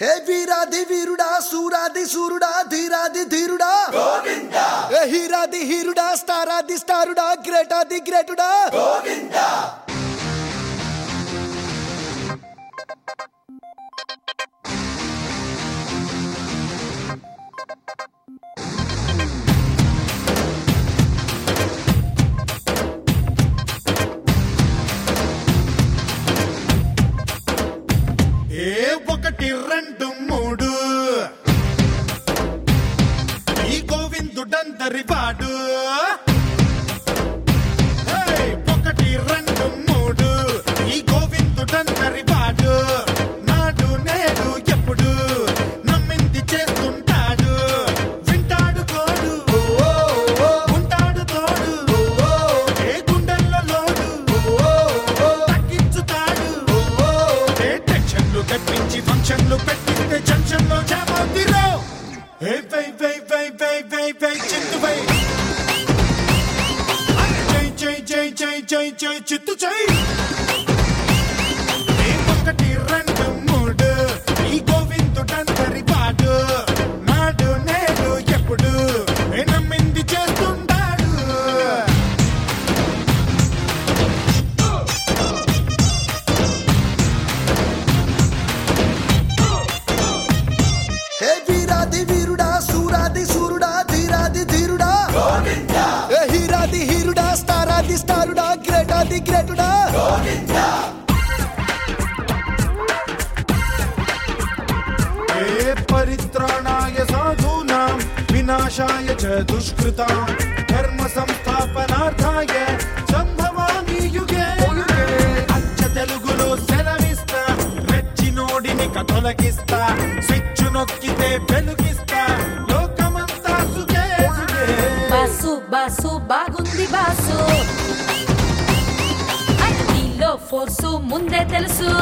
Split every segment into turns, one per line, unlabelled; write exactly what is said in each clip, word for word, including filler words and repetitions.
హే వీరాది వీరుడా సూరాది సూరుడా ధీరాది ధీరుడా
గోవిందా
హే హీరాది హీరుడా స్టారాది స్టారుడా గ్రేటాది గ్రేటుడా
గోవిందా
ఏ ఒకటి రెండు మూడు ఈ గోవిందుడందరి వాడు ఒకటి రెండు మూడు ఈ గోవిందుడందరి వాడు నాడు నేడు ఎప్పుడు నమ్మింది చేస్తుంటాడు వింటాడు కోడు ఉంటాడు తోడు ఏ గుండెల్లో లోడు తగ్గించుతాడు ఏ టెన్షన్లు తెప్పించి ఫంక్షన్లు పెట్టిస్తే జంక్షన్లో జామవుతిరో ఏ వై వై వై వై వై వై చిత్తు వై జై జై జై జై జై జై చిత్తు జై ఏ ఒకటి రెండు మూడు ఈ గోవిందుడందరి వాడు నాడు నేడు ఎప్పుడు ఏ నమ్మింది చేస్తుంటాడు
హే వీరాది వీరుడా సూరాది సూరుడా ధీరాది ధీరుడా
గోవిందా
హే హీరాది హీరుడా స్టారాది స్టారుడా గ్రేటాది గ్రేటుడా
గోవిందా
ఏ పరిత్రాణాయ సాధూనాం వినాశాయ చ దుష్కృతాం ధర్మ సంస్థాపనార్థాయ సంభవామి యుగే యుగే అచ్చ తెలుగులో సెలవిస్తా రెచ్చినోడిని కథలకిస్తా స్విచ్ నొక్కితే వెలుగిస్తా లోకమంతా సుఖే సుఖే
బాసు బాసు బాగుంది బాసు నీలో ఫోర్సు ముందే తెలుసు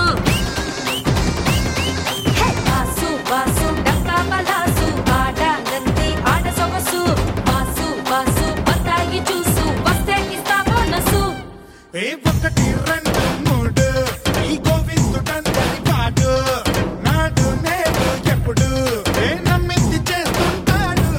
హే బాసు బాసు డక్కా బలాసు ఆడాలంది ఆడ సొగసు బాసు బాసు బత్తాయి చూసు వస్తే ఇస్తా బోనసు
ఏ ఒకటి రెండు మూడు ఈ గోవిందుడందరి వాడు నాడు నేడు ఎప్పుడు ఏ నమ్మింది చేస్తుంటాడు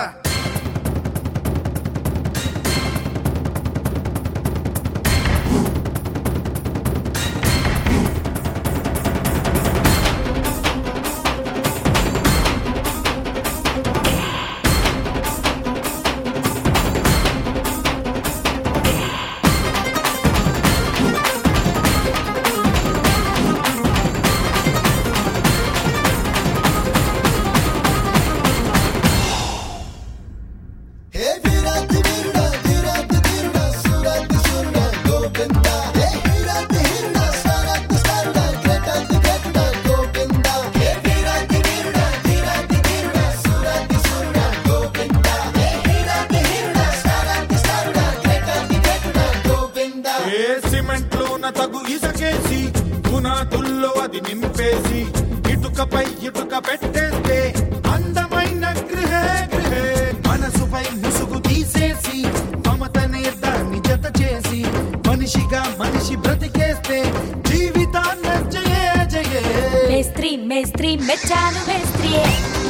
హే వీరాది వీరుడా ధీరాది ధీరుడా సూరాది సూరుడా గోవిందా హే హీరాది హీరుడా స్టారాది స్టారుడా గ్రేటాది గ్రేటుడా గోవిందా హే వీరాది వీరుడా ధీరాది ధీరుడా సూరాది సూరుడా గోవిందా హే హీరాది హీరుడా స్టారాది స్టారుడా గ్రేటాది గ్రేటుడా గోవిందా
ఏ సిమెంట్ లోన తగు ఇసకేసి పునాదుల్లో అది నింపేసి ఇటుకపై ఇటుక పెట్టేస్తే అందమైన గృహే గృహే మనసుపై ముసుగు తీసేసి మమతనే దాన్ని జత చేసి మనిషిగా మనిషి బ్రతికేస్తే జీవితాన్ని జయే జయే
మేస్త్రి మేస్త్రి మెచ్చాను మేస్త్రియే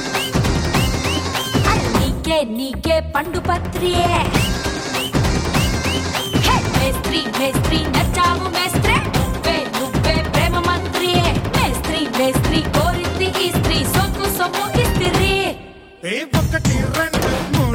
నీకే నీకే పండు పత్రియే హే మేస్త్రి మేస్త్రి నచ్చావు మేస్త్రే నువ్వే నువ్వే ప్రేమ మంత్రియే మేస్త్రి మేస్త్రి కోరింది ఈ స్త్రీ సొక్కు సొమ్ము ఇస్త్రీ
ఏ ఒకటి రెండు మూడు